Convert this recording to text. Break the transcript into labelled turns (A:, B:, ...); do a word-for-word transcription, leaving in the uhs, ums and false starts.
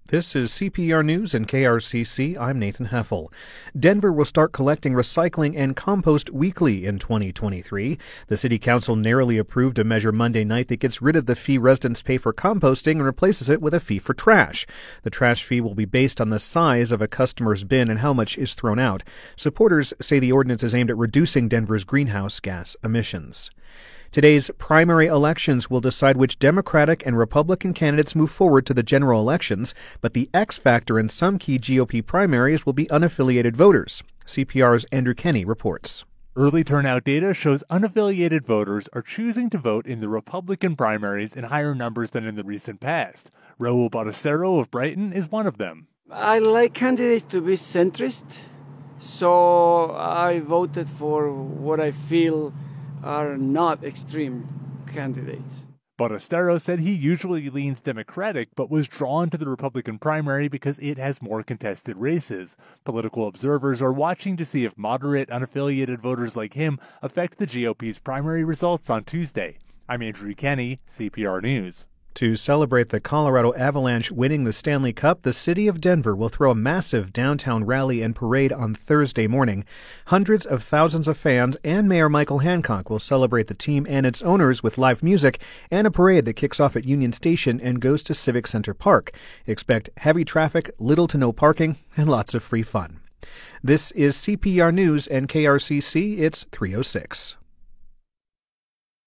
A: This is C P R News and K R C C. I'm Nathan Heffel. Denver will start collecting recycling and compost weekly in twenty twenty-three. The City Council narrowly approved a measure Monday night that gets rid of the fee residents pay for composting and replaces it with a fee for trash. The trash fee will be based on the size of a customer's bin and how much is thrown out. Supporters say the ordinance is aimed at reducing Denver's greenhouse gas emissions. Today's primary elections will decide which Democratic and Republican candidates move forward to the general elections, but the X factor in some key G O P primaries will be unaffiliated voters. C P R's Andrew Kenny reports.
B: Early turnout data shows unaffiliated voters are choosing to vote in the Republican primaries in higher numbers than in the recent past. Raul Ballestero of Brighton is one of them.
C: I like candidates to be centrist, so I voted for what I feel are not extreme candidates.
B: Ballestero said he usually leans Democratic, but was drawn to the Republican primary because it has more contested races. Political observers are watching to see if moderate, unaffiliated voters like him affect the G O P's primary results on Tuesday. I'm Andrew Kenny, C P R News.
A: To celebrate the Colorado Avalanche winning the Stanley Cup, the city of Denver will throw a massive downtown rally and parade on Thursday morning. Hundreds of thousands of fans and Mayor Michael Hancock will celebrate the team and its owners with live music and a parade that kicks off at Union Station and goes to Civic Center Park. Expect heavy traffic, little to no parking, and lots of free fun. This is C P R News and K R C C. It's three oh six.